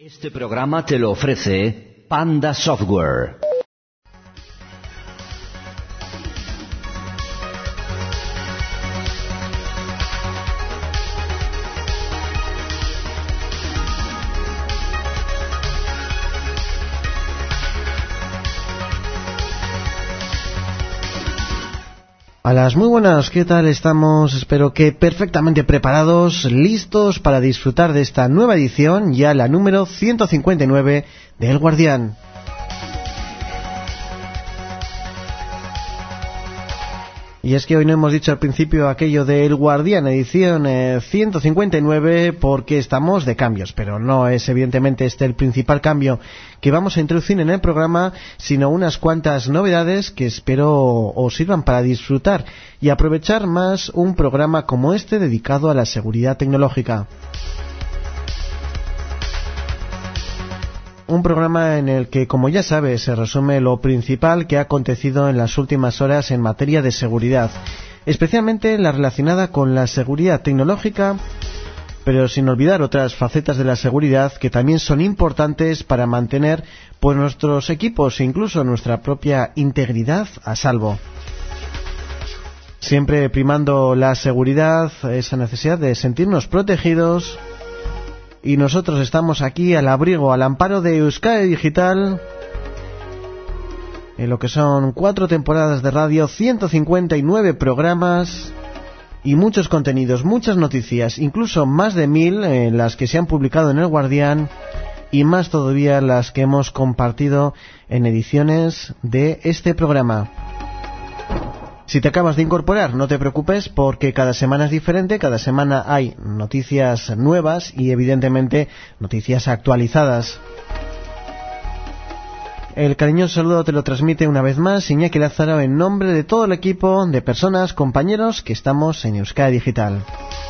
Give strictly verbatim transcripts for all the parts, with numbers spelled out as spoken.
Este programa te lo ofrece Panda Software. A las muy buenas, ¿qué tal estamos? Espero que perfectamente preparados, listos para disfrutar de esta nueva edición, ya la número ciento cincuenta y nueve de El Guardián. Y es que hoy no hemos dicho al principio aquello de El Guardián, edición eh, ciento cincuenta y nueve, porque estamos de cambios, pero no es evidentemente este el principal cambio que vamos a introducir en el programa, sino unas cuantas novedades que espero os sirvan para disfrutar y aprovechar más un programa como este dedicado a la seguridad tecnológica. Un programa en el que, como ya sabes, se resume lo principal que ha acontecido en las últimas horas en materia de seguridad, especialmente la relacionada con la seguridad tecnológica, pero sin olvidar otras facetas de la seguridad que también son importantes para mantener pues nuestros equipos e incluso nuestra propia integridad a salvo. Siempre primando la seguridad, esa necesidad de sentirnos protegidos. Y nosotros estamos aquí al abrigo, al amparo de Euskadi Digital, en lo que son cuatro temporadas de radio, ciento cincuenta y nueve programas y muchos contenidos, muchas noticias, incluso más de mil en las que se han publicado en El Guardián y más todavía las que hemos compartido en ediciones de este programa. Si te acabas de incorporar, no te preocupes porque cada semana es diferente, cada semana hay noticias nuevas y evidentemente noticias actualizadas. El cariñoso saludo te lo transmite una vez más Iñaki Lázaro en nombre de todo el equipo de personas, compañeros que estamos en Euskadi Digital.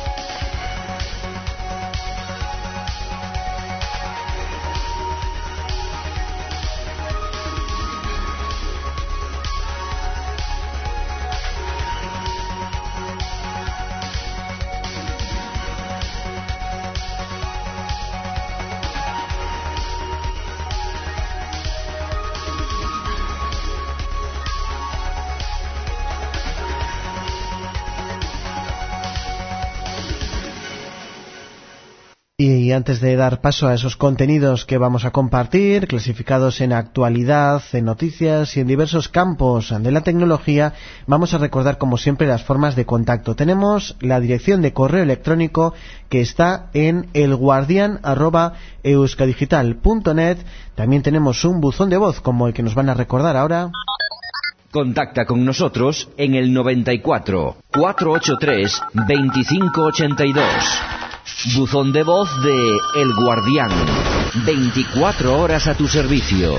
Y antes de dar paso a esos contenidos que vamos a compartir, clasificados en actualidad, en noticias y en diversos campos de la tecnología, vamos a recordar como siempre las formas de contacto. Tenemos la dirección de correo electrónico que está en elguardian arroba euskadigital punto net. También tenemos un buzón de voz como el que nos van a recordar ahora. Contacta con nosotros en el noventa y cuatro, cuatrocientos ochenta y tres, veinticinco ochenta y dos. Buzón de voz de El Guardián, veinticuatro horas a tu servicio.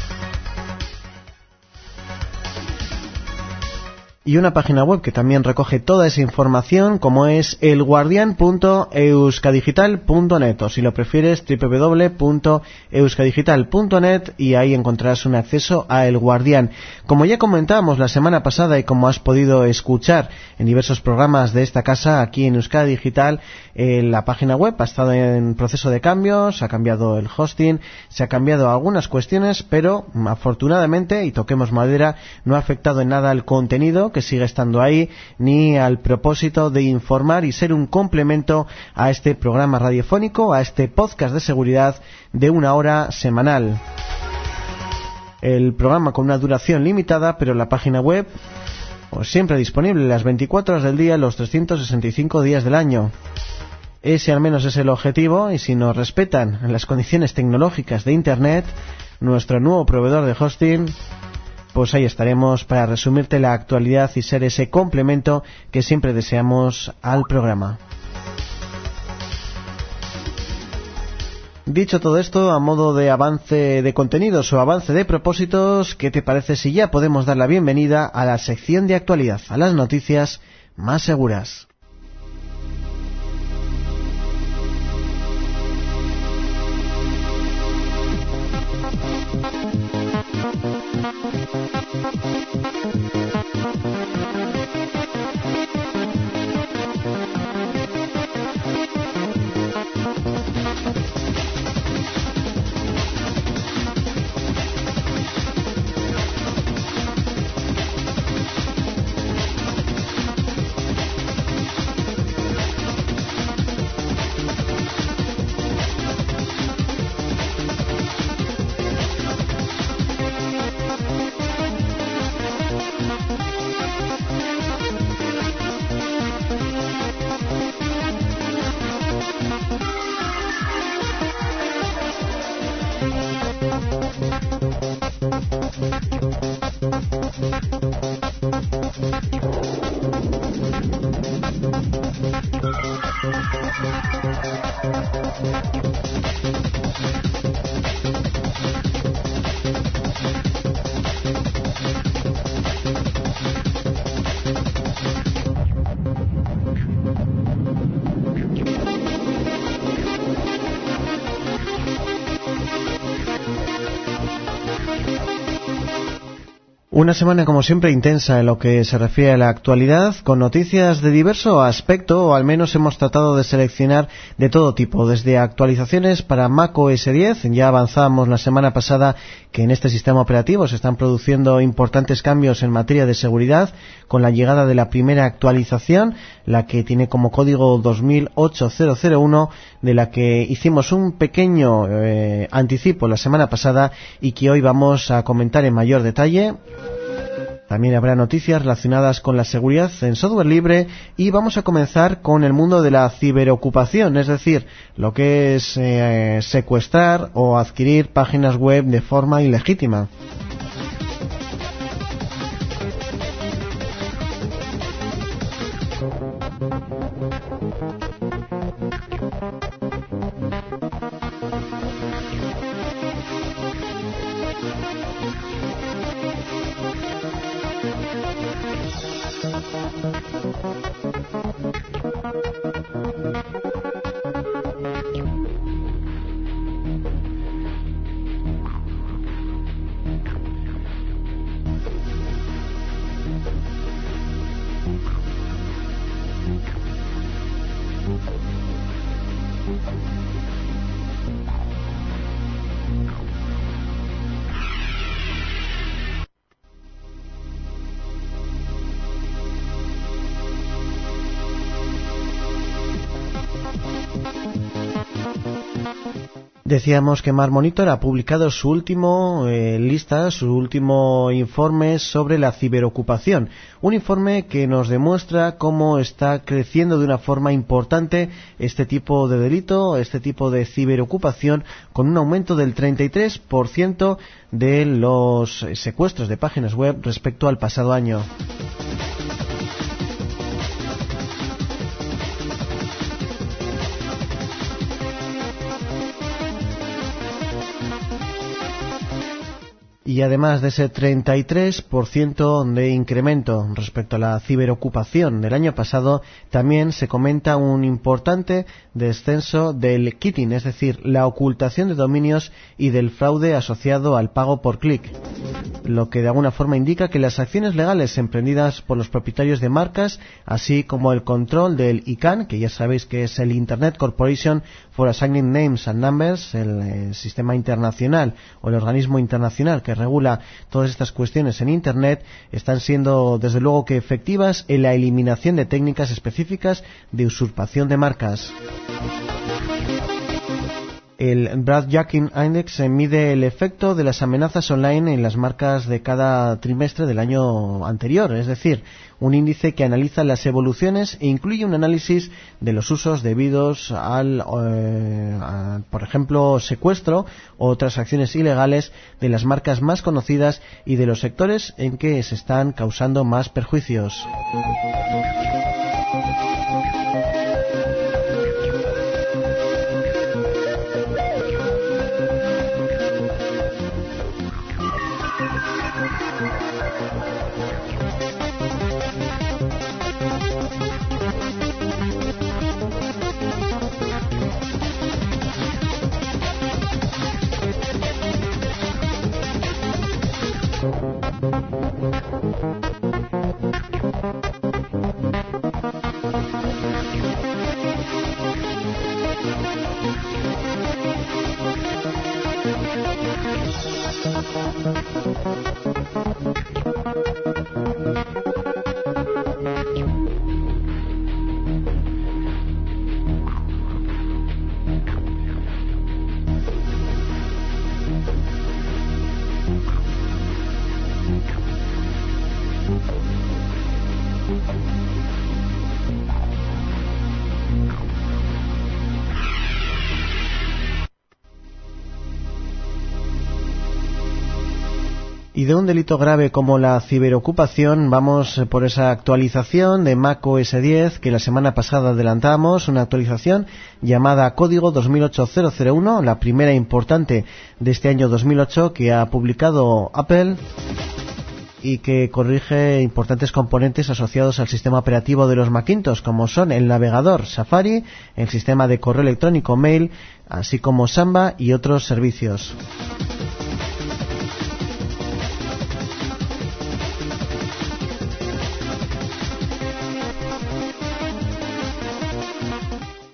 Y una página web que también recoge toda esa información, como es elguardian punto euskadigital punto net, o si lo prefieres doble u doble u doble u punto euskadigital punto net, y ahí encontrarás un acceso a El Guardián. Como ya comentábamos la semana pasada y como has podido escuchar en diversos programas de esta casa aquí en Euskadi Digital, eh, la página web ha estado en proceso de cambios, se ha cambiado el hosting, se ha cambiado algunas cuestiones, pero afortunadamente, y toquemos madera, no ha afectado en nada el contenido, que sigue estando ahí, ni al propósito de informar y ser un complemento a este programa radiofónico, a este podcast de seguridad de una hora semanal. El programa con una duración limitada, pero la página web pues, siempre disponible las veinticuatro horas del día, los trescientos sesenta y cinco días del año. Ese al menos es el objetivo, y si nos respetan las condiciones tecnológicas de Internet, nuestro nuevo proveedor de hosting, pues ahí estaremos para resumirte la actualidad y ser ese complemento que siempre deseamos al programa. Dicho todo esto, a modo de avance de contenidos o avance de propósitos, ¿qué te parece si ya podemos dar la bienvenida a la sección de actualidad, a las noticias más seguras? Una semana, como siempre, intensa en lo que se refiere a la actualidad, con noticias de diverso aspecto, o al menos hemos tratado de seleccionar de todo tipo, desde actualizaciones para macOS diez, ya avanzábamos la semana pasada que en este sistema operativo se están produciendo importantes cambios en materia de seguridad, con la llegada de la primera actualización, la que tiene como código dos mil ocho cero cero uno, de la que hicimos un pequeño eh, anticipo la semana pasada y que hoy vamos a comentar en mayor detalle. También habrá noticias relacionadas con la seguridad en software libre y vamos a comenzar con el mundo de la ciberocupación, es decir, lo que es eh, secuestrar o adquirir páginas web de forma ilegítima. Decíamos que Mar Monitor ha publicado su último eh, lista, su último informe sobre la ciberocupación. Un informe que nos demuestra cómo está creciendo de una forma importante este tipo de delito, este tipo de ciberocupación, con un aumento del treinta y tres por ciento de los secuestros de páginas web respecto al pasado año. Y además de ese treinta y tres por ciento de incremento respecto a la ciberocupación del año pasado, también se comenta un importante descenso del kitting, es decir, la ocultación de dominios y del fraude asociado al pago por clic, lo que de alguna forma indica que las acciones legales emprendidas por los propietarios de marcas, así como el control del I C A N, que ya sabéis que es el Internet Corporation for Assigning Names and Numbers, el, el sistema internacional o el organismo internacional que regula todas estas cuestiones en Internet, están siendo desde luego que efectivas en la eliminación de técnicas específicas de usurpación de marcas. El Brad-Jacking Index mide el efecto de las amenazas online en las marcas de cada trimestre del año anterior, es decir, un índice que analiza las evoluciones e incluye un análisis de los usos debidos al, eh, a, por ejemplo, secuestro o otras acciones ilegales de las marcas más conocidas y de los sectores en que se están causando más perjuicios. Y de un delito grave como la ciberocupación vamos por esa actualización de macOS diez que la semana pasada adelantamos, una actualización llamada Código dos mil ocho cero cero uno, la primera importante de este año dos mil ocho que ha publicado Apple y que corrige importantes componentes asociados al sistema operativo de los Macintosh, como son el navegador Safari, el sistema de correo electrónico Mail, así como Samba y otros servicios.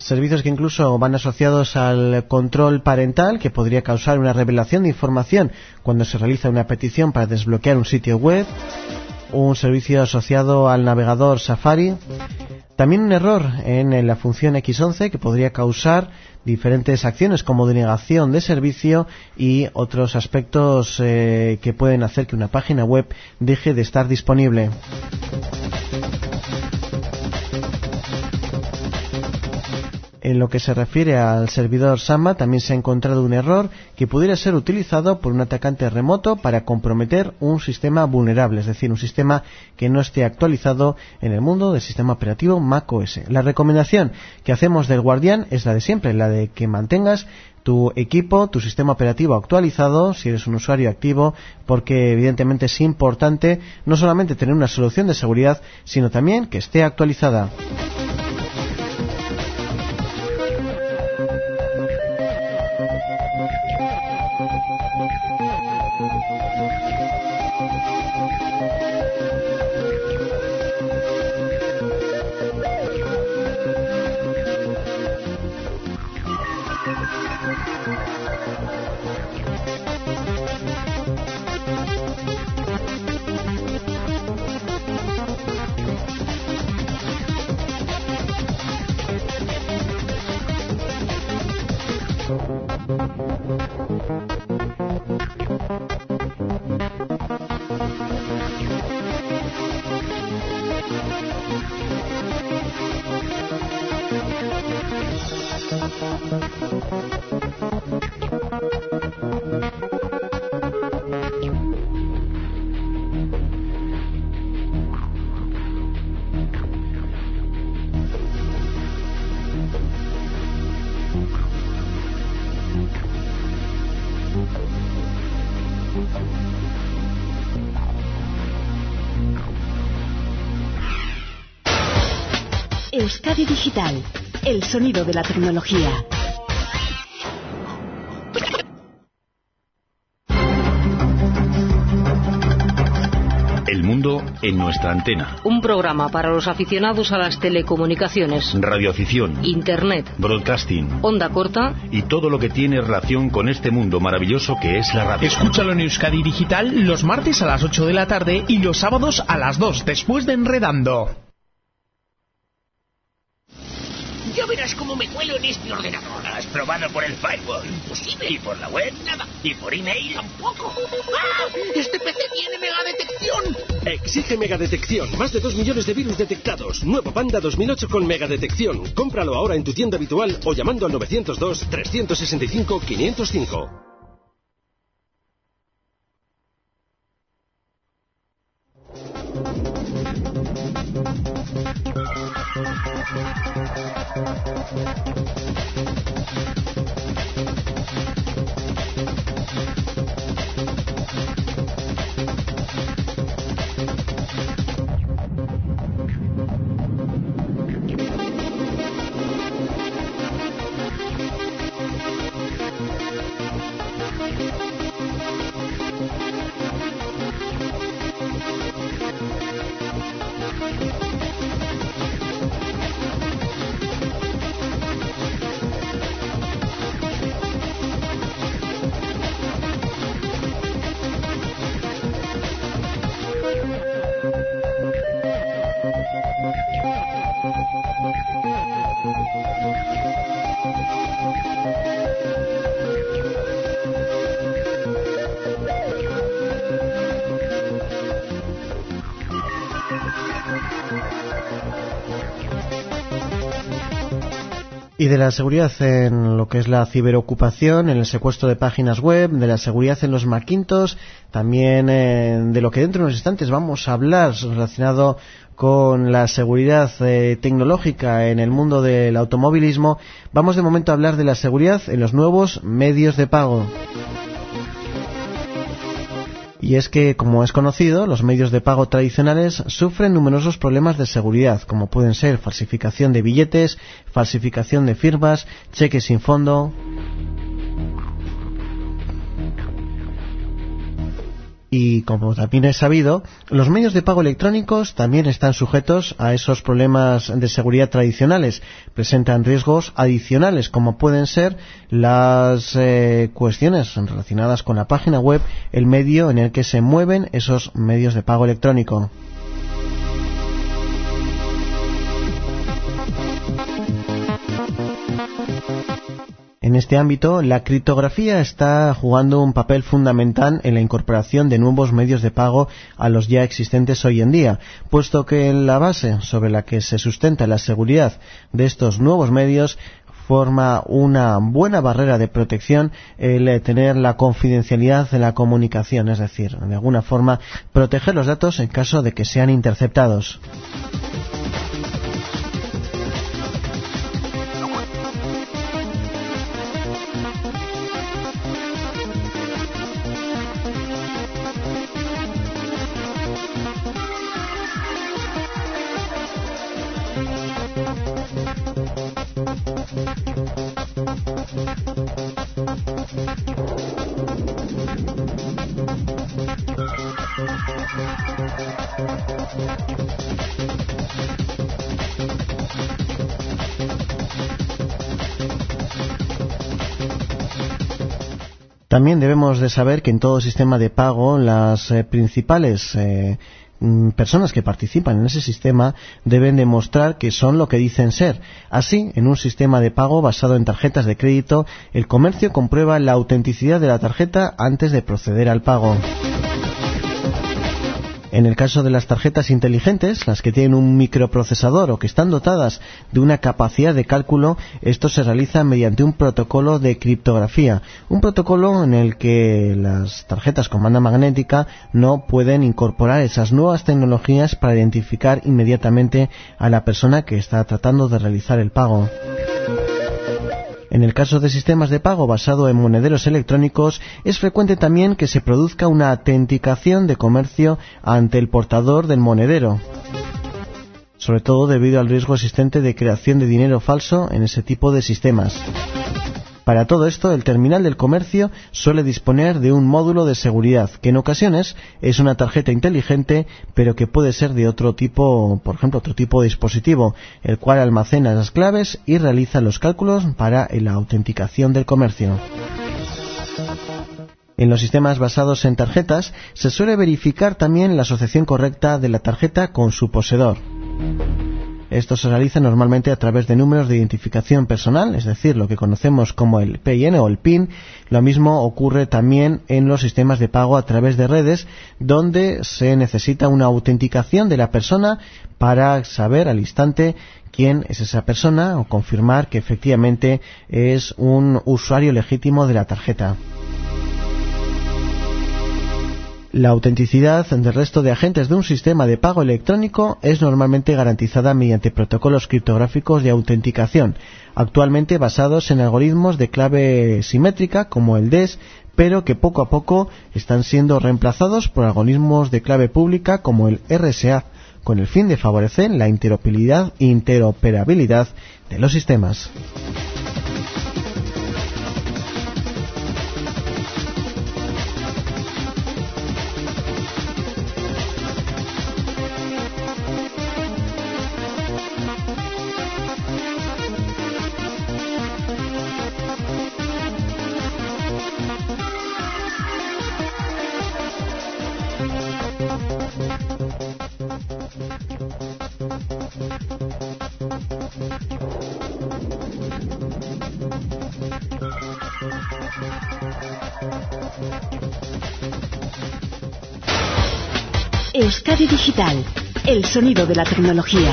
servicios que incluso van asociados al control parental, que podría causar una revelación de información cuando se realiza una petición para desbloquear un sitio web, un servicio asociado al navegador Safari, también un error en la función equis once que podría causar diferentes acciones como denegación de servicio y otros aspectos eh, que pueden hacer que una página web deje de estar disponible. En lo que se refiere al servidor Samba, también se ha encontrado un error que pudiera ser utilizado por un atacante remoto para comprometer un sistema vulnerable, es decir, un sistema que no esté actualizado en el mundo del sistema operativo macOS. La recomendación que hacemos del Guardián es la de siempre, la de que mantengas tu equipo, tu sistema operativo actualizado, si eres un usuario activo, porque evidentemente es importante no solamente tener una solución de seguridad, sino también que esté actualizada. Euskadi Digital, el sonido de la tecnología. El mundo en nuestra antena. Un programa para los aficionados a las telecomunicaciones, radioafición, internet, broadcasting, onda corta y todo lo que tiene relación con este mundo maravilloso que es la radio. Escúchalo en Euskadi Digital los martes a las ocho de la tarde y los sábados a las dos, después de Enredando. Ya verás cómo me cuelo en este ordenador. ¿Has probado por el firewall? Imposible. ¿Y por la web? Nada. ¿Y por email? Tampoco. ¡Ah! ¡Este P C tiene megadetección! Exige megadetección. Más de dos millones de virus detectados. Nuevo Panda dos mil ocho con megadetección. Cómpralo ahora en tu tienda habitual o llamando al nueve cero dos, tres seis cinco, cinco cero cinco. Y de la seguridad en lo que es la ciberocupación, en el secuestro de páginas web, de la seguridad en los Macintosh, también eh, de lo que dentro de unos instantes vamos a hablar relacionado con la seguridad eh, tecnológica en el mundo del automovilismo. Vamos de momento a hablar de la seguridad en los nuevos medios de pago. Y es que, como es conocido, los medios de pago tradicionales sufren numerosos problemas de seguridad, como pueden ser falsificación de billetes, falsificación de firmas, cheques sin fondo. Y como también es sabido, los medios de pago electrónicos también están sujetos a esos problemas de seguridad tradicionales. Presentan riesgos adicionales, como pueden ser las eh, cuestiones relacionadas con la página web, el medio en el que se mueven esos medios de pago electrónico. En este ámbito, la criptografía está jugando un papel fundamental en la incorporación de nuevos medios de pago a los ya existentes hoy en día, puesto que la base sobre la que se sustenta la seguridad de estos nuevos medios forma una buena barrera de protección el tener la confidencialidad de la comunicación, es decir, de alguna forma proteger los datos en caso de que sean interceptados. También debemos de saber que en todo sistema de pago las eh, principales eh, personas que participan en ese sistema deben demostrar que son lo que dicen ser. Así, en un sistema de pago basado en tarjetas de crédito, el comercio comprueba la autenticidad de la tarjeta antes de proceder al pago. En el caso de las tarjetas inteligentes, las que tienen un microprocesador o que están dotadas de una capacidad de cálculo, esto se realiza mediante un protocolo de criptografía, un protocolo en el que las tarjetas con banda magnética no pueden incorporar esas nuevas tecnologías para identificar inmediatamente a la persona que está tratando de realizar el pago. En el caso de sistemas de pago basado en monederos electrónicos, es frecuente también que se produzca una autenticación de comercio ante el portador del monedero, sobre todo debido al riesgo existente de creación de dinero falso en ese tipo de sistemas. Para todo esto, el terminal del comercio suele disponer de un módulo de seguridad, que en ocasiones es una tarjeta inteligente, pero que puede ser de otro tipo, por ejemplo, otro tipo de dispositivo, el cual almacena las claves y realiza los cálculos para la autenticación del comercio. En los sistemas basados en tarjetas, se suele verificar también la asociación correcta de la tarjeta con su poseedor. Esto se realiza normalmente a través de números de identificación personal, es decir, lo que conocemos como el P I N o el P I N. Lo mismo ocurre también en los sistemas de pago a través de redes, donde se necesita una autenticación de la persona para saber al instante quién es esa persona o confirmar que efectivamente es un usuario legítimo de la tarjeta. La autenticidad del resto de agentes de un sistema de pago electrónico es normalmente garantizada mediante protocolos criptográficos de autenticación, actualmente basados en algoritmos de clave simétrica como el D E S, pero que poco a poco están siendo reemplazados por algoritmos de clave pública como el R S A, con el fin de favorecer la interoperabilidad, interoperabilidad de los sistemas. Euskadi Digital, el sonido de la tecnología.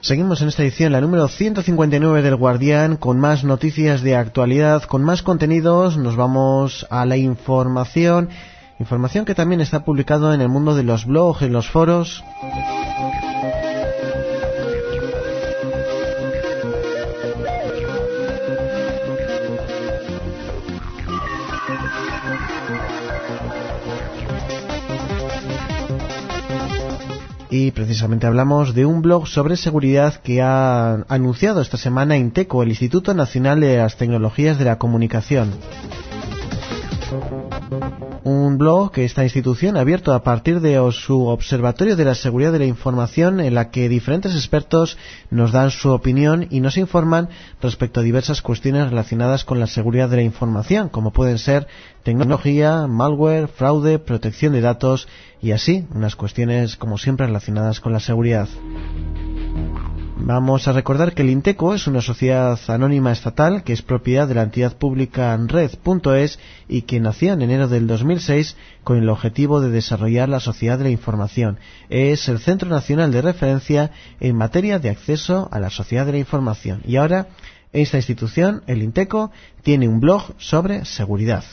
Seguimos en esta edición, la número ciento cincuenta y nueve del Guardián, con más noticias de actualidad, con más contenidos. Nos vamos a la información, información que también está publicado en el mundo de los blogs, en los foros. Y precisamente hablamos de un blog sobre seguridad que ha anunciado esta semana Inteco, el Instituto Nacional de las Tecnologías de la Comunicación. Un blog que esta institución ha abierto a partir de su Observatorio de la Seguridad de la Información, en la que diferentes expertos nos dan su opinión y nos informan respecto a diversas cuestiones relacionadas con la seguridad de la información, como pueden ser tecnología, malware, fraude, protección de datos y así, unas cuestiones como siempre relacionadas con la seguridad. Vamos a recordar que el Inteco es una sociedad anónima estatal que es propiedad de la entidad pública red punto es y que nació en enero del dos mil seis con el objetivo de desarrollar la sociedad de la información. Es el centro nacional de referencia en materia de acceso a la sociedad de la información. Y ahora, esta institución, el Inteco, tiene un blog sobre seguridad.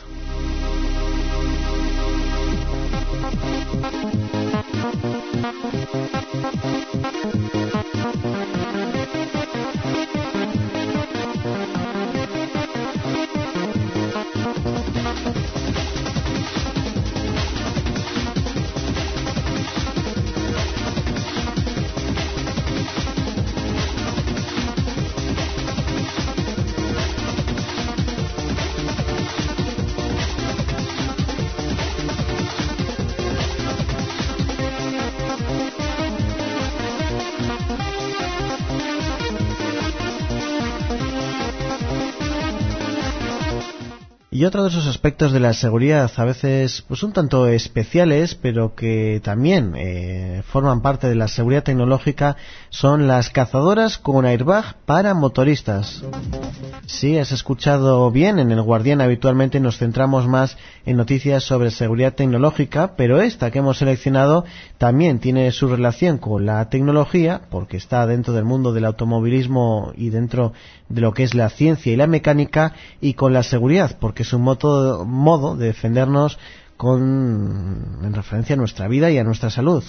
Y otro de esos aspectos de la seguridad, a veces pues un tanto especiales, pero que también eh, forman parte de la seguridad tecnológica, son las cazadoras con airbag para motoristas. Sí, has escuchado bien, en El Guardián habitualmente nos centramos más en noticias sobre seguridad tecnológica, pero esta que hemos seleccionado también tiene su relación con la tecnología, porque está dentro del mundo del automovilismo y dentro de lo que es la ciencia y la mecánica, y con la seguridad, porque es un modo, modo de defendernos con, en referencia a nuestra vida y a nuestra salud.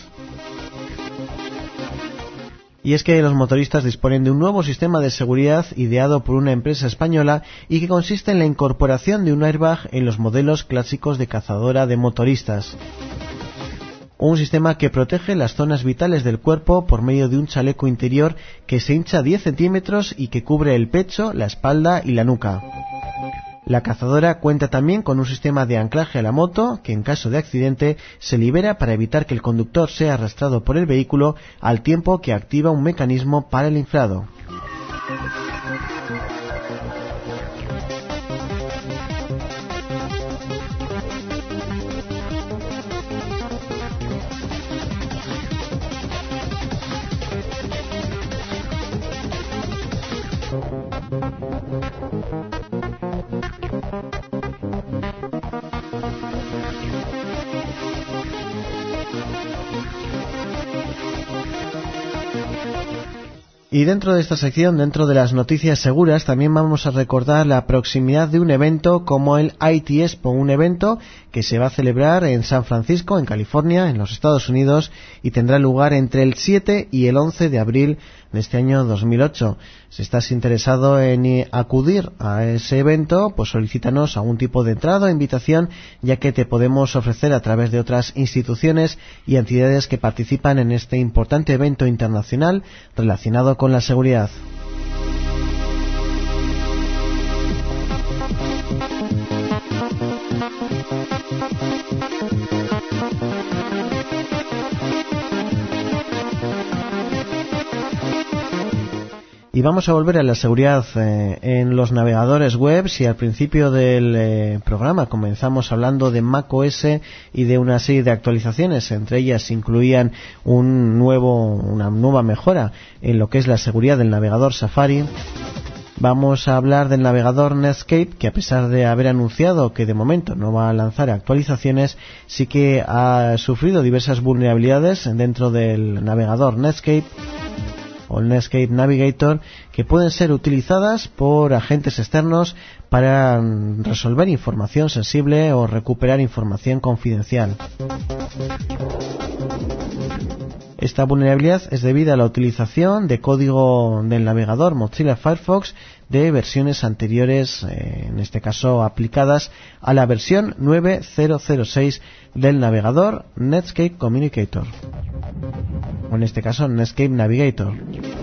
Y es que los motoristas disponen de un nuevo sistema de seguridad ideado por una empresa española y que consiste en la incorporación de un airbag en los modelos clásicos de cazadora de motoristas. Un sistema que protege las zonas vitales del cuerpo por medio de un chaleco interior que se hincha diez centímetros y que cubre el pecho, la espalda y la nuca. La cazadora cuenta también con un sistema de anclaje a la moto que en caso de accidente se libera para evitar que el conductor sea arrastrado por el vehículo, al tiempo que activa un mecanismo para el inflado. Y dentro de esta sección, dentro de las noticias seguras, también vamos a recordar la proximidad de un evento como el I T Expo, un evento que se va a celebrar en San Francisco, en California, en los Estados Unidos, y tendrá lugar entre el siete y el once de abril de este año dos mil ocho. Si estás interesado en acudir a ese evento, pues solicítanos algún tipo de entrada o invitación, ya que te podemos ofrecer a través de otras instituciones y entidades que participan en este importante evento internacional relacionado con la seguridad. Y vamos a volver a la seguridad eh, en los navegadores web. Si al principio del eh, programa comenzamos hablando de macOS y de una serie de actualizaciones, entre ellas incluían un nuevo, una nueva mejora en lo que es la seguridad del navegador Safari, vamos a hablar del navegador Netscape, que a pesar de haber anunciado que de momento no va a lanzar actualizaciones, sí que ha sufrido diversas vulnerabilidades dentro del navegador Netscape. o el Netscape Navigator, que pueden ser utilizadas por agentes externos para resolver información sensible o recuperar información confidencial. Esta vulnerabilidad es debida a la utilización de código del navegador Mozilla Firefox de versiones anteriores, eh, en este caso aplicadas a la versión nueve punto cero punto seis del navegador Netscape Communicator, o en este caso Netscape Navigator.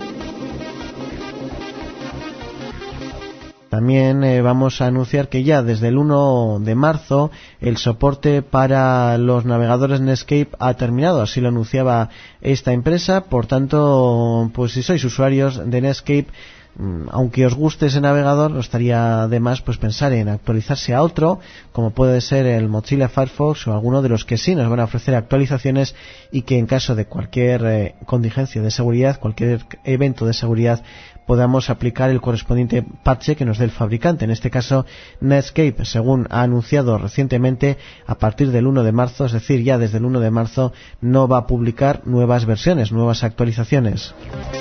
También eh, vamos a anunciar que ya desde el uno de marzo el soporte para los navegadores Netscape ha terminado, así lo anunciaba esta empresa. Por tanto, pues si sois usuarios de Netscape, aunque os guste ese navegador, no estaría de más pues pensar en actualizarse a otro, como puede ser el Mozilla Firefox o alguno de los que sí nos van a ofrecer actualizaciones y que en caso de cualquier eh, contingencia de seguridad, cualquier evento de seguridad, podamos aplicar el correspondiente parche que nos dé el fabricante. En este caso, Netscape, según ha anunciado recientemente, a partir del uno de marzo, es decir, ya desde el uno de marzo, no va a publicar nuevas versiones, nuevas actualizaciones.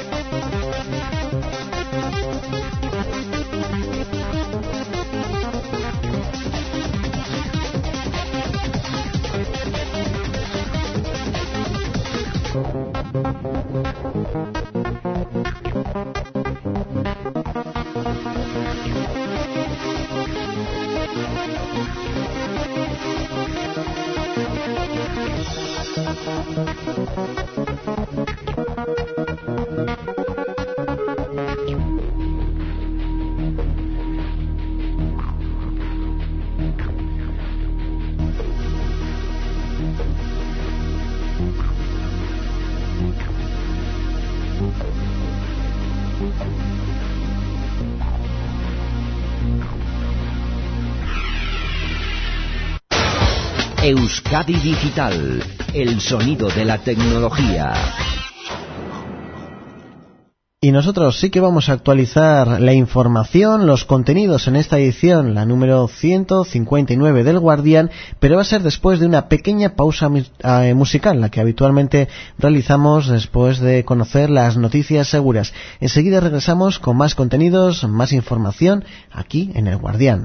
Euskadi Digital, el sonido de la tecnología. Y nosotros sí que vamos a actualizar la información, los contenidos en esta edición, la número ciento cincuenta y nueve del Guardián, pero va a ser después de una pequeña pausa musical, la que habitualmente realizamos después de conocer las noticias seguras. Enseguida regresamos con más contenidos, más información, aquí en el Guardián.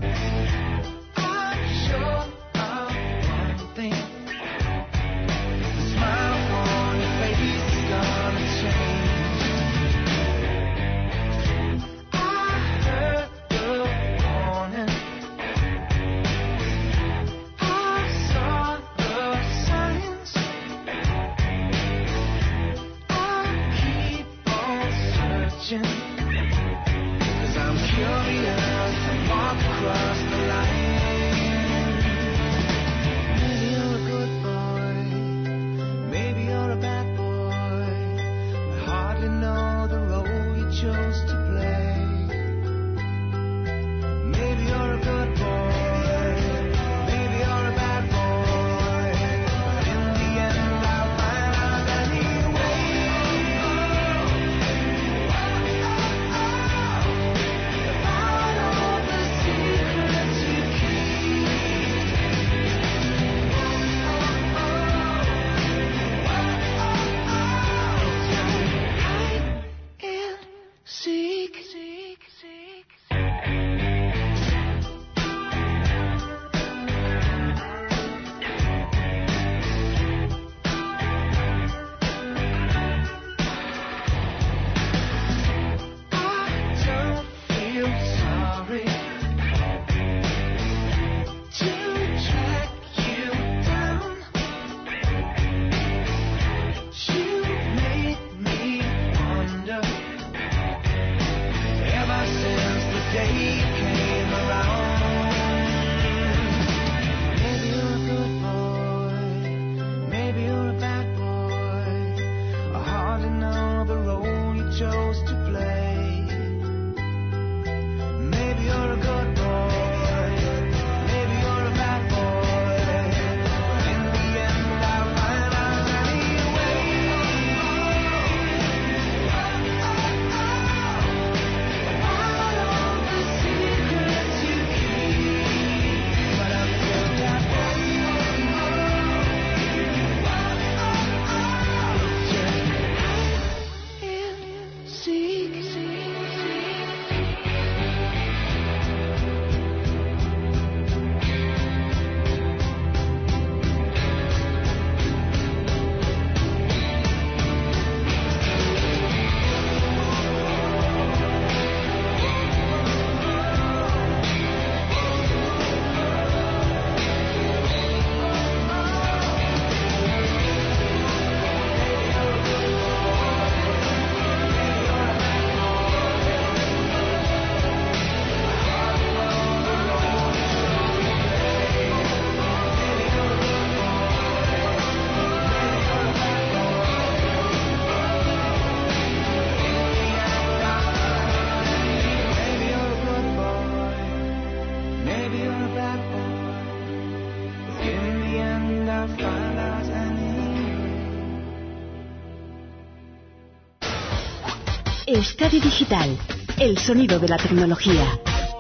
Euskadi Digital, el sonido de la tecnología.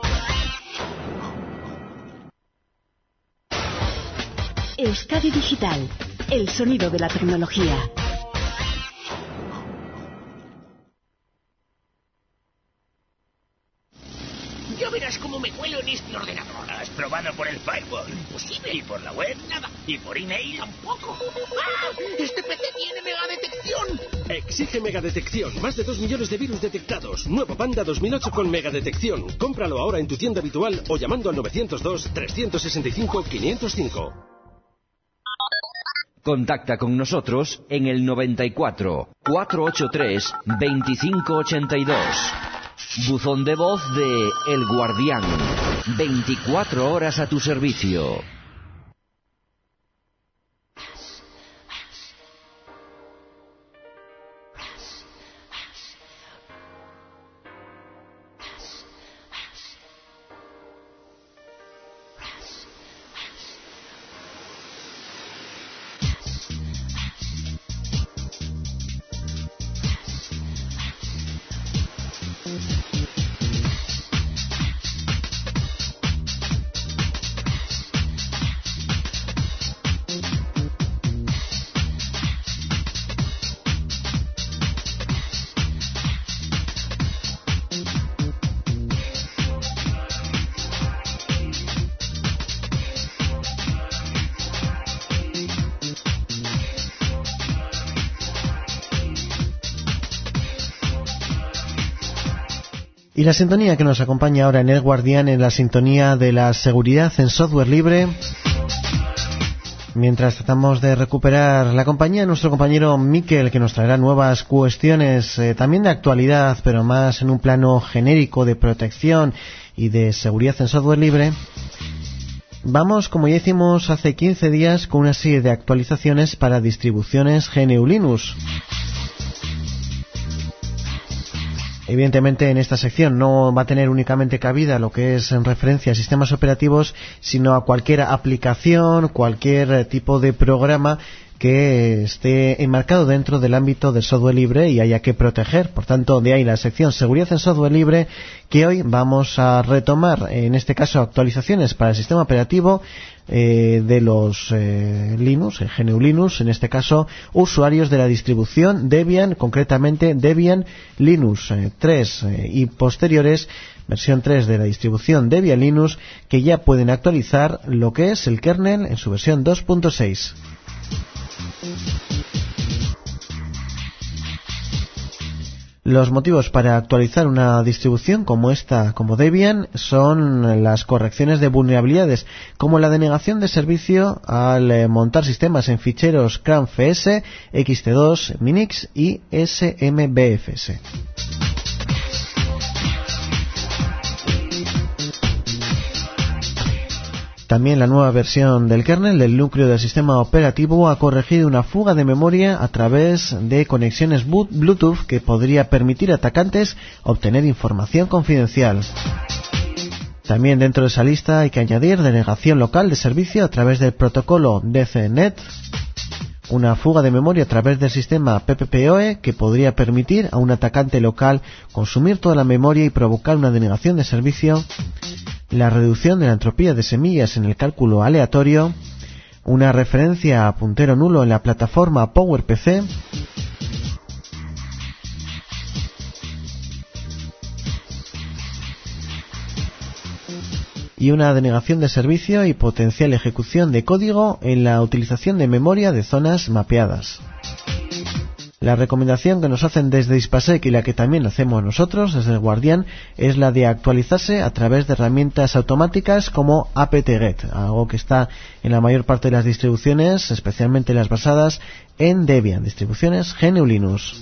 Euskadi Digital, el sonido de la tecnología. Ya verás cómo me cuelo en este ordenador. ¿Has probado por el firewall? Imposible. ¿Y por la web? Nada. ¿Y por email? Tampoco. ¡Ah! ¡Este P C tiene megadetección! Exige megadetección. Más de dos millones de virus detectados. Nuevo Panda dos mil ocho con megadetección. Cómpralo ahora en tu tienda habitual o llamando al novecientos dos, trescientos sesenta y cinco, quinientos cinco. Contacta con nosotros en el noventa y cuatro, cuatrocientos ochenta y tres, veinticinco ochenta y dos. Buzón de voz de El Guardián. veinticuatro horas a tu servicio. Y la sintonía que nos acompaña ahora en El Guardián es la sintonía de la seguridad en software libre. Mientras tratamos de recuperar la compañía, nuestro compañero Miquel, que nos traerá nuevas cuestiones eh, también de actualidad, pero más en un plano genérico de protección y de seguridad en software libre. Vamos, como ya hicimos hace quince días, con una serie de actualizaciones para distribuciones G N U Linux. Evidentemente en esta sección no va a tener únicamente cabida lo que es en referencia a sistemas operativos, sino a cualquier aplicación, cualquier tipo de programa que esté enmarcado dentro del ámbito del software libre y haya que proteger. Por tanto, de ahí la sección Seguridad en Software Libre, que hoy vamos a retomar, en este caso, actualizaciones para el sistema operativo eh, de los eh, Linux, el G N U Linux, en este caso, usuarios de la distribución Debian, concretamente Debian Linux eh, tres eh, y posteriores, versión tres de la distribución Debian Linux, que ya pueden actualizar lo que es el kernel en su versión dos punto seis. Los motivos para actualizar una distribución como esta, como Debian, son las correcciones de vulnerabilidades, como la denegación de servicio al eh, montar sistemas en ficheros CRANFS, X T dos, Minix y S M B F S. También la nueva versión del kernel del núcleo del sistema operativo ha corregido una fuga de memoria a través de conexiones Bluetooth que podría permitir a atacantes obtener información confidencial. También dentro de esa lista hay que añadir denegación local de servicio a través del protocolo D C Net, una fuga de memoria a través del sistema P P P oe que podría permitir a un atacante local consumir toda la memoria y provocar una denegación de servicio, la reducción de la entropía de semillas en el cálculo aleatorio, una referencia a puntero nulo en la plataforma PowerPC, y una denegación de servicio y potencial ejecución de código en la utilización de memoria de zonas mapeadas. La recomendación que nos hacen desde Dispasec y la que también hacemos nosotros desde el Guardián es la de actualizarse a través de herramientas automáticas como apt-get, algo que está en la mayor parte de las distribuciones, especialmente las basadas en Debian, distribuciones G N U Linux.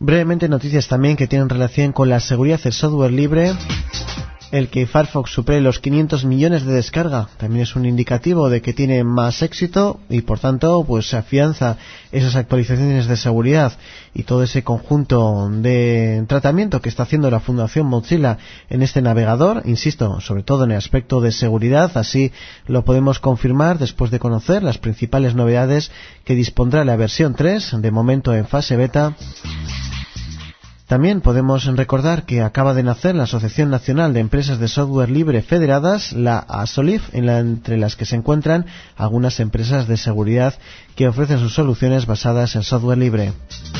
Brevemente, noticias también que tienen relación con la seguridad del software libre. El que Firefox supere los quinientos millones de descarga también es un indicativo de que tiene más éxito y por tanto pues se afianza esas actualizaciones de seguridad y todo ese conjunto de tratamiento que está haciendo la Fundación Mozilla en este navegador, insisto, sobre todo en el aspecto de seguridad. Así lo podemos confirmar después de conocer las principales novedades que dispondrá la versión tres, de momento en fase beta. También podemos recordar que acaba de nacer la Asociación Nacional de Empresas de Software Libre Federadas, la ASOLIF, en la, entre las que se encuentran algunas empresas de seguridad que ofrecen sus soluciones basadas en software libre.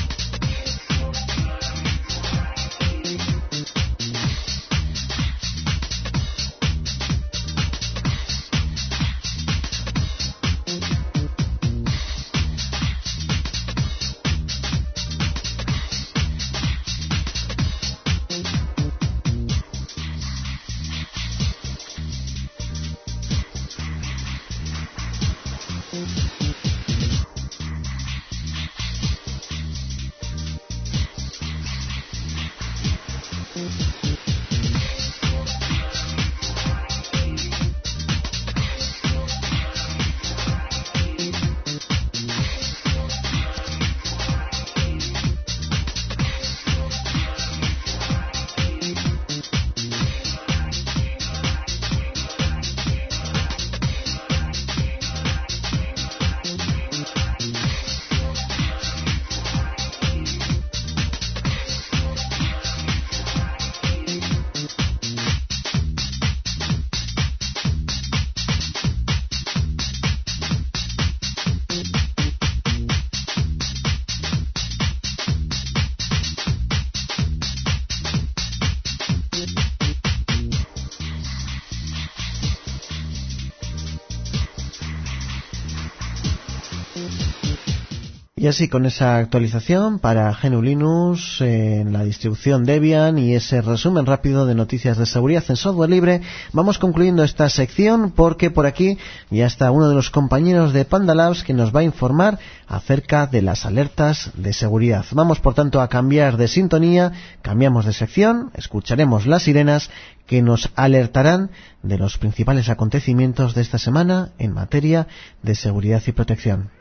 Y así, con esa actualización para G N U Linux en la distribución Debian y ese resumen rápido de noticias de seguridad en software libre, vamos concluyendo esta sección porque por aquí ya está uno de los compañeros de Panda Labs que nos va a informar acerca de las alertas de seguridad. Vamos por tanto a cambiar de sintonía, cambiamos de sección, escucharemos las sirenas que nos alertarán de los principales acontecimientos de esta semana en materia de seguridad y protección.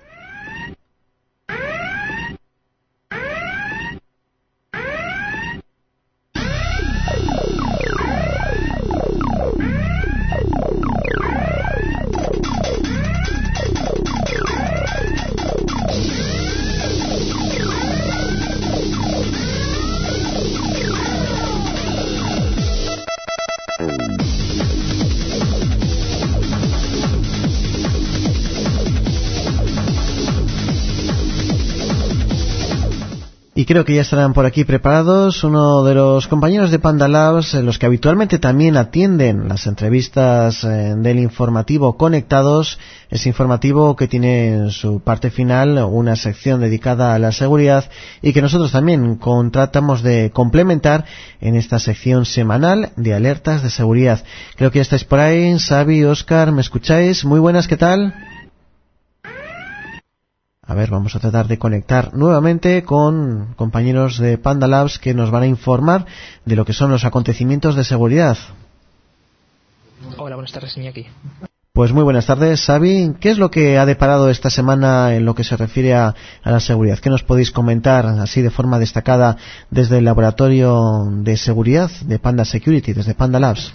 Y creo que ya estarán por aquí preparados uno de los compañeros de Panda Labs, los que habitualmente también atienden las entrevistas del informativo Conectados, ese informativo que tiene en su parte final una sección dedicada a la seguridad y que nosotros también tratamos de complementar en esta sección semanal de alertas de seguridad. Creo que ya estáis por ahí. Xavi, Óscar, ¿me escucháis? Muy buenas, ¿qué tal? A ver, vamos a tratar de conectar nuevamente con compañeros de Panda Labs que nos van a informar de lo que son los acontecimientos de seguridad. Hola, buenas tardes, Iñaki. Pues muy buenas tardes, Xavi. ¿Qué es lo que ha deparado esta semana en lo que se refiere a, a la seguridad? ¿Qué nos podéis comentar así de forma destacada desde el laboratorio de seguridad de Panda Security, desde Panda Labs?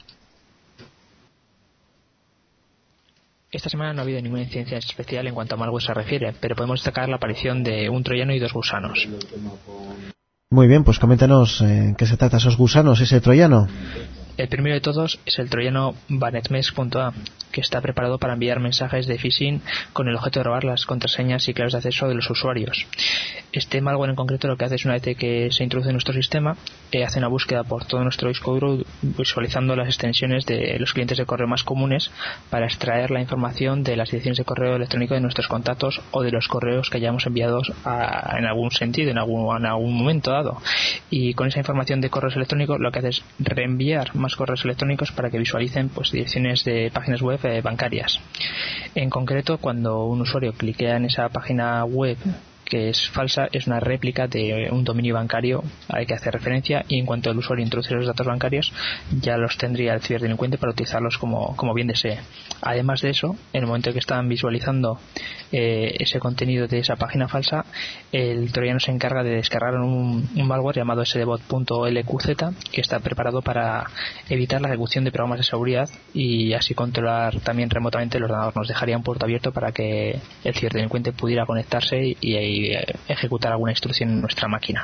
Esta semana no ha habido ninguna incidencia especial en cuanto a malware se refiere, pero podemos destacar la aparición de un troyano y dos gusanos. Muy bien, pues coméntanos en qué se trata esos gusanos, ese troyano. El primero de todos es el troyano banetmesh punto a, que está preparado para enviar mensajes de phishing con el objeto de robar las contraseñas y claves de acceso de los usuarios. Este malware en concreto lo que hace es, una vez que se introduce en nuestro sistema, eh, hace una búsqueda por todo nuestro disco duro visualizando las extensiones de los clientes de correo más comunes para extraer la información de las direcciones de correo electrónico de nuestros contactos o de los correos que hayamos enviado a, en algún sentido, en algún, en algún momento dado. Y con esa información de correos electrónicos lo que hace es reenviar más correos electrónicos para que visualicen pues direcciones de páginas web eh, bancarias. En concreto, cuando un usuario cliquea en esa página web que es falsa, es una réplica de un dominio bancario al que hace referencia, y en cuanto el usuario introduce los datos bancarios ya los tendría el ciberdelincuente para utilizarlos como, como bien desee. Además de eso, en el momento en que están visualizando eh, ese contenido de esa página falsa, el troyano se encarga de descargar un, un malware llamado s d bot punto l q z, que está preparado para evitar la ejecución de programas de seguridad y así controlar también remotamente el ordenador. Nos dejaría un puerto abierto para que el ciberdelincuente pudiera conectarse y, y ejecutar alguna instrucción en nuestra máquina.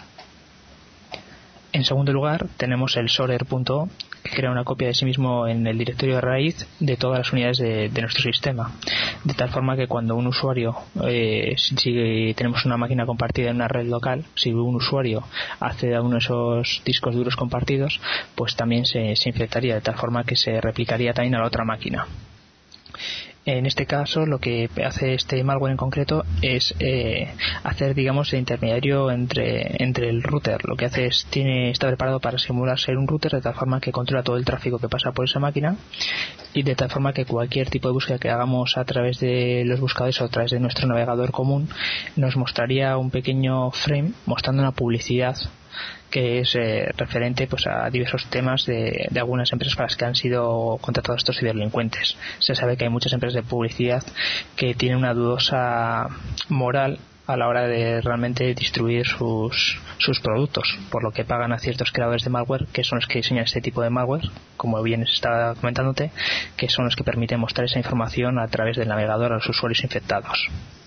En segundo lugar, tenemos el sorer punto o, que crea una copia de sí mismo en el directorio de raíz de todas las unidades de, de nuestro sistema, de tal forma que cuando un usuario, eh, si, si tenemos una máquina compartida en una red local, si un usuario accede a uno de esos discos duros compartidos, pues también se, se infectaría, de tal forma que se replicaría también a la otra máquina. En este caso, lo que hace este malware en concreto es eh, hacer, digamos, de intermediario entre entre el router. Lo que hace es tiene está preparado para simular ser un router, de tal forma que controla todo el tráfico que pasa por esa máquina, y de tal forma que cualquier tipo de búsqueda que hagamos a través de los buscadores o a través de nuestro navegador común nos mostraría un pequeño frame mostrando una publicidad que es eh, referente pues a diversos temas de, de algunas empresas para las que han sido contratados estos ciberdelincuentes. Se sabe que hay muchas empresas de publicidad que tienen una dudosa moral a la hora de realmente distribuir sus, sus productos, por lo que pagan a ciertos creadores de malware, que son los que diseñan este tipo de malware, como bien estaba comentándote, que son los que permiten mostrar esa información a través del navegador a los usuarios infectados.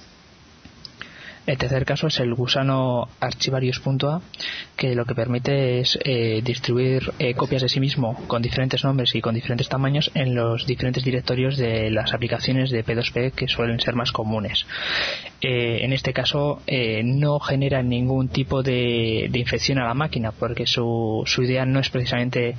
El tercer caso es el gusano archivarios punto a, que lo que permite es eh, distribuir eh, copias de sí mismo con diferentes nombres y con diferentes tamaños en los diferentes directorios de las aplicaciones de P dos P que suelen ser más comunes. Eh, en este caso eh, no genera ningún tipo de, de infección a la máquina, porque su, su idea no es precisamente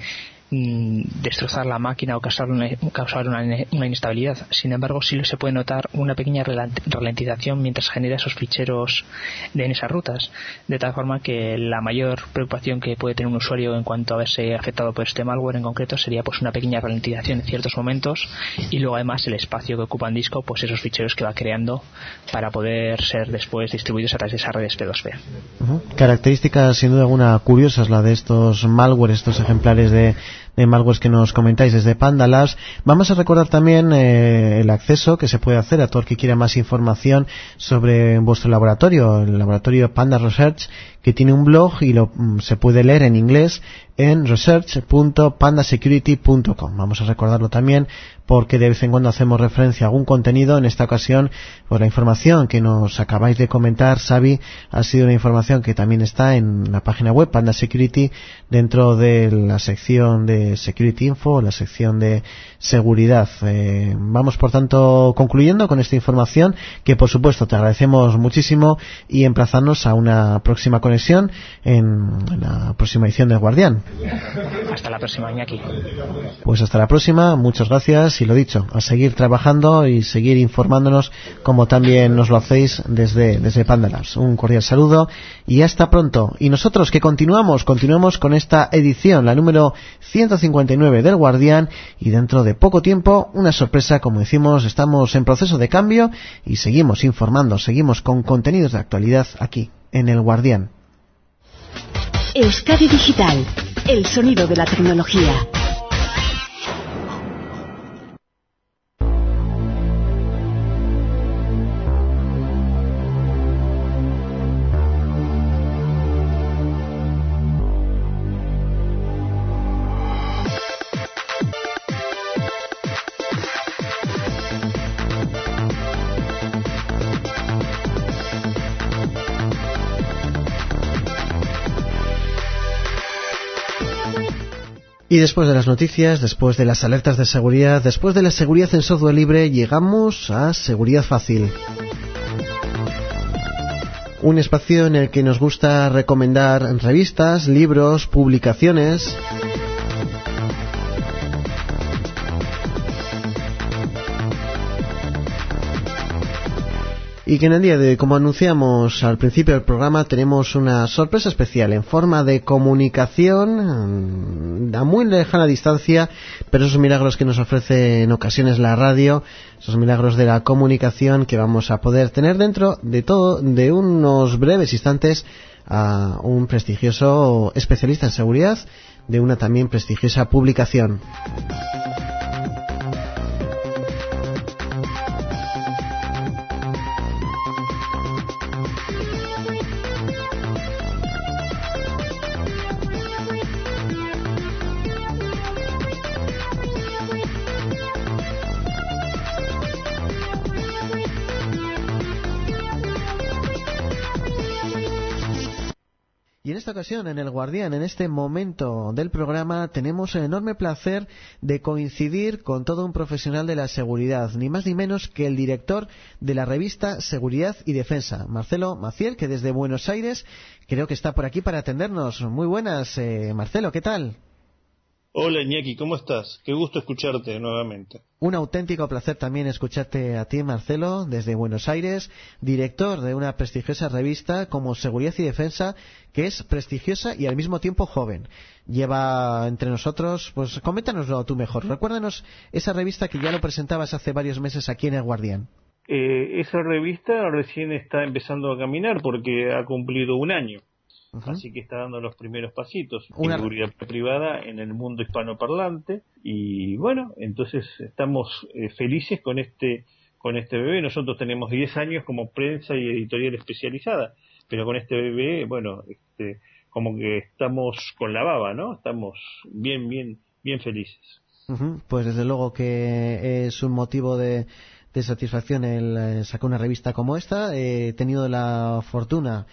destrozar la máquina o causar una, causar una, una inestabilidad. Sin embargo, sí se puede notar una pequeña ralentización mientras genera esos ficheros de en esas rutas, de tal forma que la mayor preocupación que puede tener un usuario en cuanto a verse afectado por este malware en concreto sería pues una pequeña ralentización en ciertos momentos, y luego además el espacio que ocupa en disco, pues esos ficheros que va creando para poder ser después distribuidos a través de esas redes P dos P. Uh-huh. Características sin duda alguna curiosas la de estos malware, estos ejemplares de de malwares que nos comentáis desde Panda Labs. Vamos a recordar también eh, el acceso que se puede hacer a todo el que quiera más información sobre vuestro laboratorio, el laboratorio Panda Research, que tiene un blog y lo mm, se puede leer en inglés en research punto panda security punto com. Vamos a recordarlo también porque de vez en cuando hacemos referencia a algún contenido. En esta ocasión, por la información que nos acabáis de comentar, Xavi, ha sido una información que también está en la página web Panda Security, dentro de la sección de Security Info, la sección de seguridad. Eh, vamos, por tanto, concluyendo con esta información, que por supuesto te agradecemos muchísimo, y emplazarnos a una próxima conexión en la próxima edición del Guardián. Hasta la próxima, Iñaki. Pues hasta la próxima, muchas gracias, y lo dicho, a seguir trabajando y seguir informándonos como también nos lo hacéis desde, desde Panda Labs. Un cordial saludo y hasta pronto. Y nosotros que continuamos, continuamos con esta edición, la número ciento cincuenta y nueve del Guardián, y dentro de poco tiempo una sorpresa. Como decimos, estamos en proceso de cambio y seguimos informando, seguimos con contenidos de actualidad aquí en el Guardián. Euskadi Digital, el sonido de la tecnología. Y después de las noticias, después de las alertas de seguridad, después de la seguridad en software libre, llegamos a Seguridad Fácil. Un espacio en el que nos gusta recomendar revistas, libros, publicaciones. Y que en el día de hoy, como anunciamos al principio del programa, tenemos una sorpresa especial en forma de comunicación a muy lejana distancia, pero esos milagros que nos ofrece en ocasiones la radio, esos milagros de la comunicación que vamos a poder tener dentro de todo, de unos breves instantes, a un prestigioso especialista en seguridad de una también prestigiosa publicación. Y en esta ocasión, en El Guardián, en este momento del programa, tenemos el enorme placer de coincidir con todo un profesional de la seguridad, ni más ni menos que el director de la revista Seguridad y Defensa, Marcelo Maciel, que desde Buenos Aires creo que está por aquí para atendernos. Muy buenas, eh, Marcelo, ¿qué tal? Hola Iñaki, ¿cómo estás? Qué gusto escucharte nuevamente. Un auténtico placer también escucharte a ti, Marcelo, desde Buenos Aires, director de una prestigiosa revista como Seguridad y Defensa, que es prestigiosa y al mismo tiempo joven. Lleva entre nosotros, pues coméntanoslo tú mejor. Recuérdanos esa revista que ya lo presentabas hace varios meses aquí en El Guardián. Eh, esa revista recién está empezando a caminar porque ha cumplido un año. Uh-huh. Así que está dando los primeros pasitos en Una... seguridad privada en el mundo hispanoparlante y bueno, entonces estamos eh, felices con este con este bebé. Nosotros tenemos diez años como prensa y editorial especializada, pero con este bebé, bueno, este, como que estamos con la baba, ¿no? Estamos bien, bien, bien felices. Uh-huh. Pues desde luego que es un motivo de de satisfacción el eh, sacar una revista como esta. He tenido la fortuna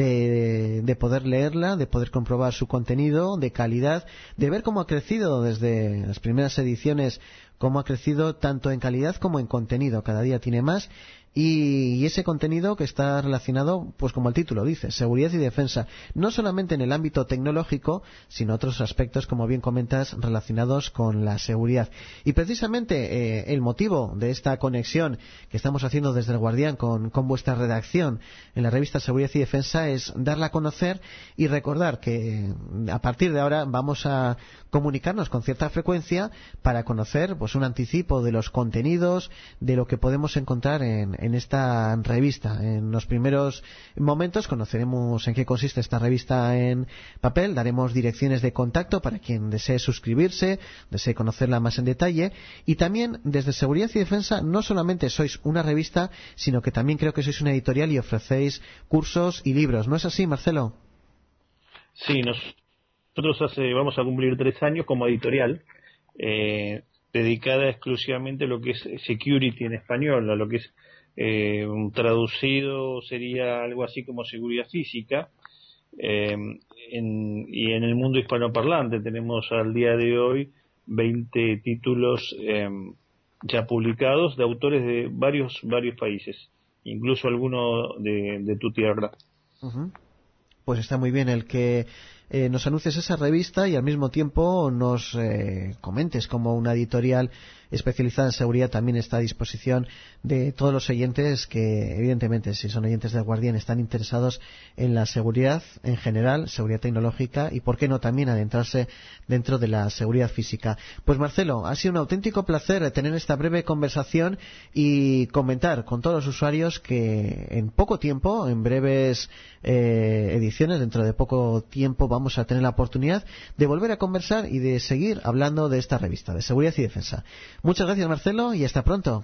de, de poder leerla, de poder comprobar su contenido de calidad, de ver cómo ha crecido desde las primeras ediciones, cómo ha crecido tanto en calidad como en contenido. Cada día tiene más. Y, y ese contenido que está relacionado, pues como el título dice, seguridad y defensa, no solamente en el ámbito tecnológico, sino otros aspectos, como bien comentas, relacionados con la seguridad. Y precisamente eh, el motivo de esta conexión que estamos haciendo desde El Guardián con, con vuestra redacción en la revista Seguridad y Defensa es darla a conocer y recordar que a partir de ahora vamos a comunicarnos con cierta frecuencia para conocer pues un anticipo de los contenidos, de lo que podemos encontrar en en esta revista. En los primeros momentos conoceremos en qué consiste esta revista en papel, daremos direcciones de contacto para quien desee suscribirse, desee conocerla más en detalle, y también desde Seguridad y Defensa no solamente sois una revista, sino que también creo que sois una editorial y ofrecéis cursos y libros. ¿No es así, Marcelo? Sí, nosotros hace, vamos a cumplir tres años como editorial, eh, dedicada exclusivamente a lo que es security en español, a lo que es Eh, un traducido sería algo así como seguridad física, eh, en, y en el mundo hispanoparlante tenemos al día de hoy veinte títulos eh, ya publicados de autores de varios varios países, incluso algunos de, de tu tierra. Uh-huh. Pues está muy bien el que eh, nos anuncies esa revista y al mismo tiempo nos eh, comentes como una editorial especializada en seguridad también está a disposición de todos los oyentes que, evidentemente, si son oyentes del Guardián, están interesados en la seguridad en general, seguridad tecnológica y, por qué no, también adentrarse dentro de la seguridad física. Pues, Marcelo, ha sido un auténtico placer tener esta breve conversación y comentar con todos los usuarios que en poco tiempo, en breves eh, ediciones, dentro de poco tiempo, vamos a tener la oportunidad de volver a conversar y de seguir hablando de esta revista, de Seguridad y Defensa. Muchas gracias, Marcelo, y hasta pronto.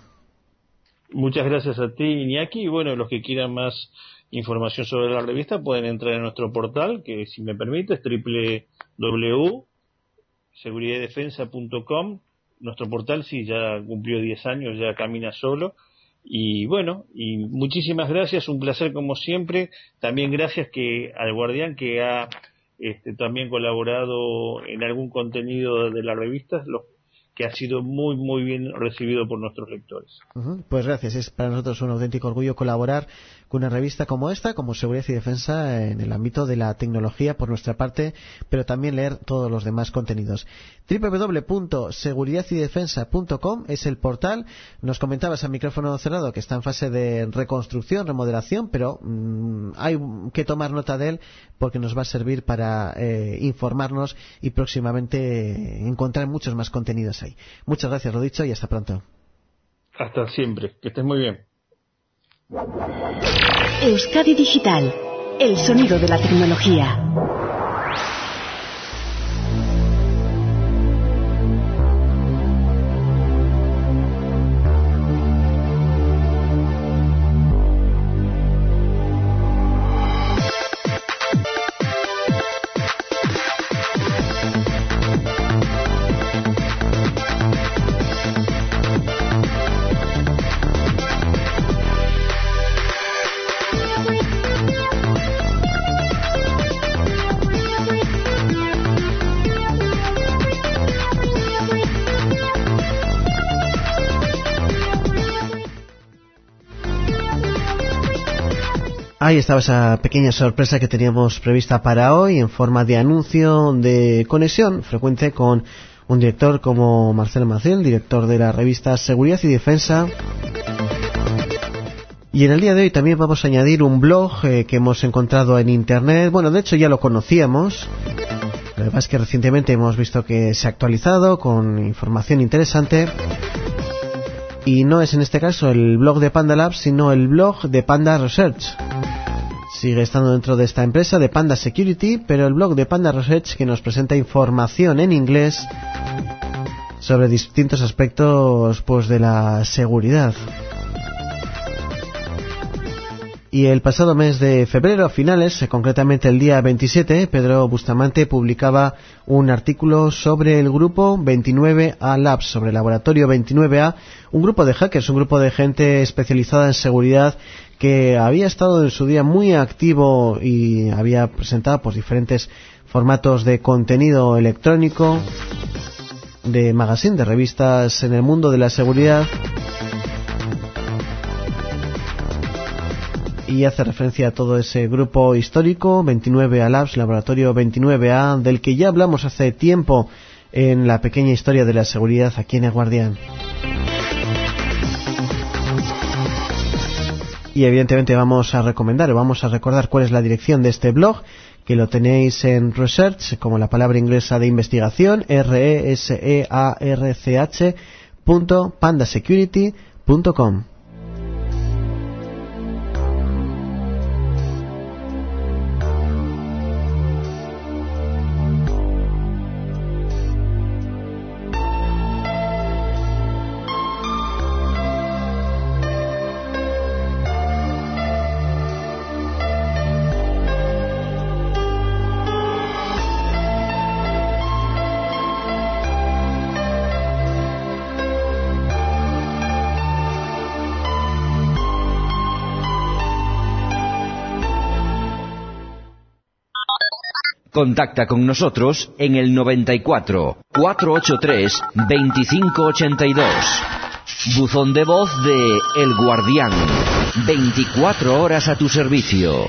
Muchas gracias a ti, Iñaki, y bueno, los que quieran más información sobre la revista pueden entrar en nuestro portal, que si me permites, doble u doble u doble u punto seguridad y defensa punto com. Nuestro portal sí ya cumplió diez años, ya camina solo. Y bueno, y muchísimas gracias, un placer como siempre. También gracias que al Guardián que ha este, también colaborado en algún contenido de la revista, los que ha sido muy muy bien recibido por nuestros lectores. Uh-huh. Pues gracias, es para nosotros un auténtico orgullo colaborar con una revista como esta, como Seguridad y Defensa en el ámbito de la tecnología por nuestra parte, pero también leer todos los demás contenidos. doble u doble u doble u punto seguridad y defensa punto com es el portal. Nos comentabas a micrófono cerrado que está en fase de reconstrucción, remodelación, pero mmm, hay que tomar nota de él porque nos va a servir para eh, informarnos y próximamente encontrar muchos más contenidos ahí. Muchas gracias, lo dicho, y hasta pronto. Hasta siempre, que estés muy bien. Euskadi Digital, el sonido de la tecnología. Ahí estaba esa pequeña sorpresa que teníamos prevista para hoy en forma de anuncio de conexión frecuente con un director como Marcelo Maciel, director de la revista Seguridad y Defensa. Y en el día de hoy también vamos a añadir un blog eh, que hemos encontrado en internet. Bueno, de hecho ya lo conocíamos. Lo que pasa es que recientemente hemos visto que se ha actualizado con información interesante. Y no es en este caso el blog de Panda Labs, sino el blog de Panda Research. Sigue estando dentro de esta empresa de Panda Security, pero el blog de Panda Research que nos presenta información en inglés sobre distintos aspectos pues de la seguridad. Y el pasado mes de febrero, a finales, concretamente el día veintisiete, Pedro Bustamante publicaba un artículo sobre el grupo veintinueve A Labs, sobre el laboratorio veintinueve A, un grupo de hackers, un grupo de gente especializada en seguridad que había estado en su día muy activo y había presentado pues diferentes formatos de contenido electrónico, de magazine, de revistas en el mundo de la seguridad. Y hace referencia a todo ese grupo histórico, veintinueve A Labs, laboratorio veintinueve A, del que ya hablamos hace tiempo en la pequeña historia de la seguridad aquí en El Guardián. Y evidentemente vamos a recomendar, o vamos a recordar cuál es la dirección de este blog, que lo tenéis en Research, como la palabra inglesa de investigación, R E S E A R C H punto pandasecurity punto com. Contacta con nosotros en el noventa y cuatro, cuatrocientos ochenta y tres, veinticinco ochenta y dos. Buzón de voz de El Guardián. veinticuatro horas a tu servicio.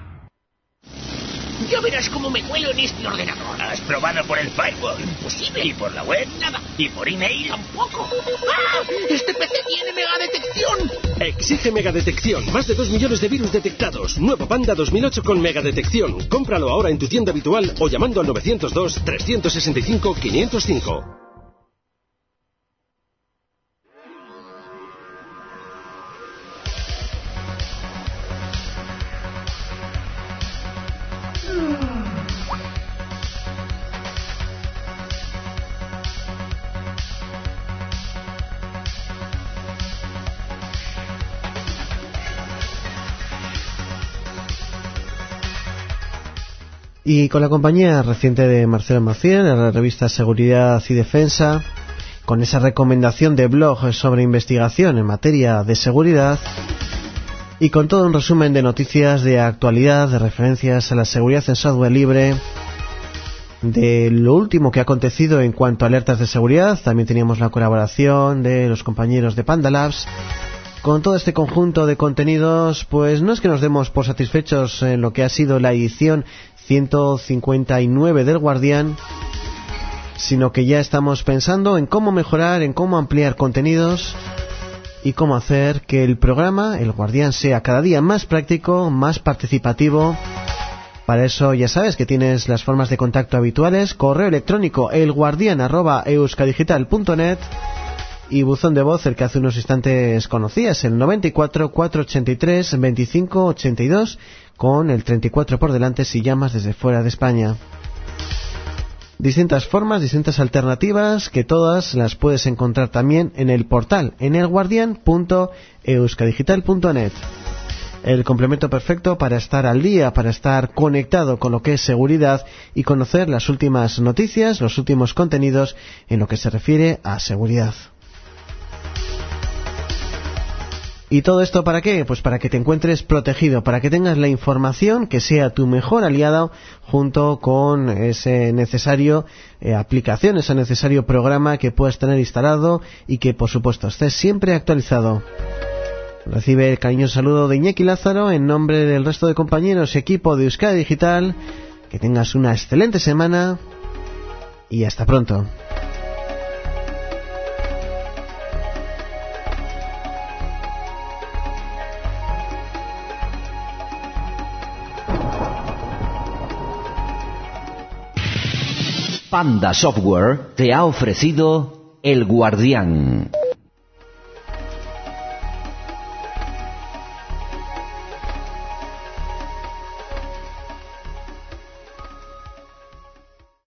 Ya verás cómo me cuelo en este ordenador. ¿Has probado por el firewall? Imposible. ¿Y por la web? Nada. ¿Y por email? Tampoco. ¡Ah! ¡Este P C tiene megadetección! Exige megadetección. Más de dos millones de virus detectados. Nuevo Panda dos mil ocho con megadetección. Cómpralo ahora en tu tienda habitual o llamando al novecientos dos, trescientos sesenta y cinco, quinientos cinco. Y con la compañía reciente de Marcelo Maciel, en la revista Seguridad y Defensa, con esa recomendación de blog sobre investigación en materia de seguridad, y con todo un resumen de noticias de actualidad, de referencias a la seguridad en software libre, de lo último que ha acontecido en cuanto a alertas de seguridad. También teníamos la colaboración de los compañeros de Panda Labs, con todo este conjunto de contenidos, pues no es que nos demos por satisfechos en lo que ha sido la edición ciento cincuenta y nueve del Guardián, sino que ya estamos pensando en cómo mejorar, en cómo ampliar contenidos y cómo hacer que el programa, El Guardián, sea cada día más práctico, más participativo. Para eso ya sabes que tienes las formas de contacto habituales: correo electrónico elguardian arroba euskadigital punto net y buzón de voz, el que hace unos instantes conocías, el noventa y cuatro, cuatrocientos ochenta y tres, veinticinco ochenta y dos, con el treinta y cuatro por delante si llamas desde fuera de España. Distintas formas, distintas alternativas, que todas las puedes encontrar también en el portal, en elguardian punto euskadigital punto net. El complemento perfecto para estar al día, para estar conectado con lo que es seguridad y conocer las últimas noticias, los últimos contenidos en lo que se refiere a seguridad. ¿Y todo esto para qué? Pues para que te encuentres protegido, para que tengas la información que sea tu mejor aliado, junto con ese necesario eh, aplicación, ese necesario programa que puedas tener instalado y que por supuesto estés siempre actualizado. Recibe el cariñoso saludo de Iñaki Lázaro en nombre del resto de compañeros y equipo de Euskadi Digital. Que tengas una excelente semana y hasta pronto. Panda Software te ha ofrecido El Guardián.